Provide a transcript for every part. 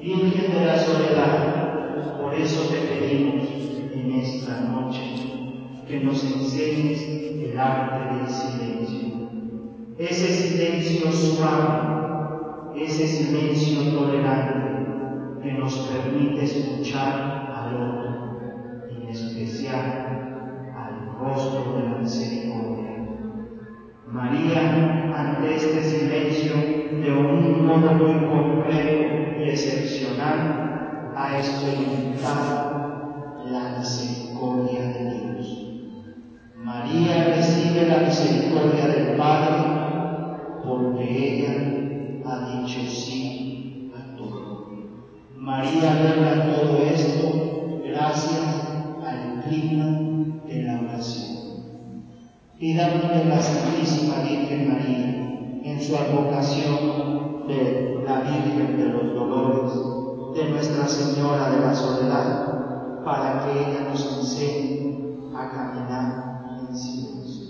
Virgen de la Soledad, por eso te pedimos en esta noche que nos enseñes el arte del silencio. Ese silencio suave, ese silencio tolerante que nos permite escuchar al otro, en especial al rostro de la misericordia. María, ante este silencio, de un modo muy concreto y excepcional, ha experimentado la misericordia de Dios. María recibe la misericordia del Padre porque ella ha dicho sí a todo. María logra todo esto gracias al clima de la oración. Pidamos de la Santísima Virgen María, en su advocación de la Virgen de los Dolores, de Nuestra Señora de la Soledad, para que ella nos enseñe a caminar en silencio.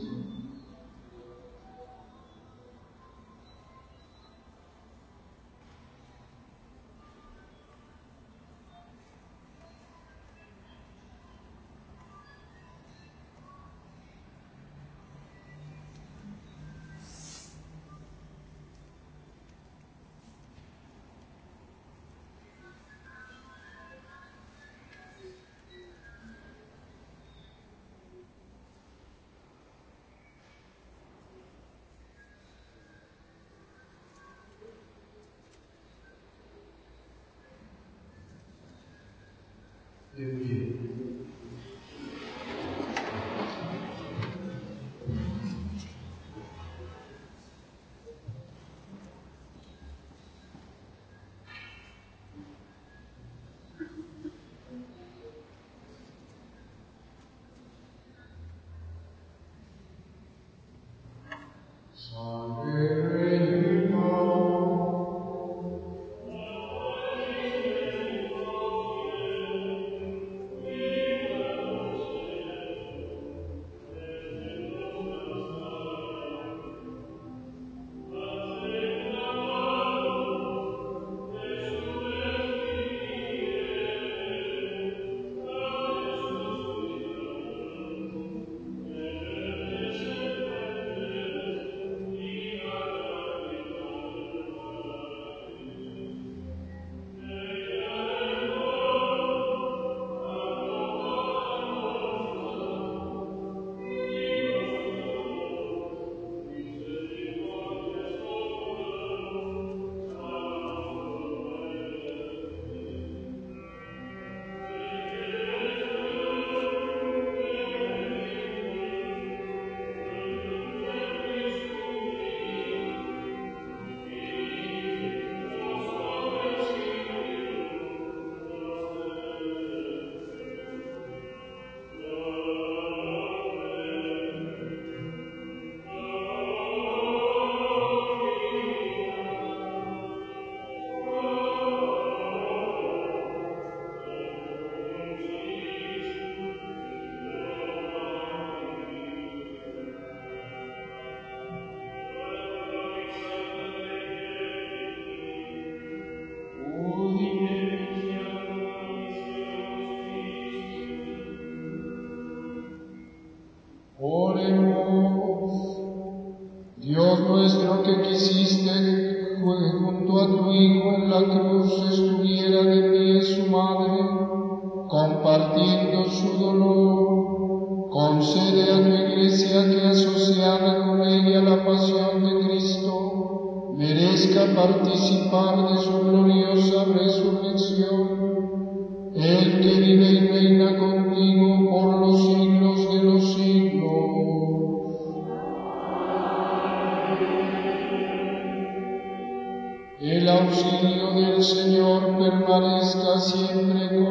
De pie. Dios nuestro, que quisiste que junto a tu Hijo en la cruz estuviera de pie su madre, compartiendo su dolor, concede a tu Iglesia que, asociada con ella a la pasión de Cristo, merezca participar de su gloriosa resurrección. Él que vive y reina contigo por los siglos de los siglos. El auxilio del Señor permanezca siempre con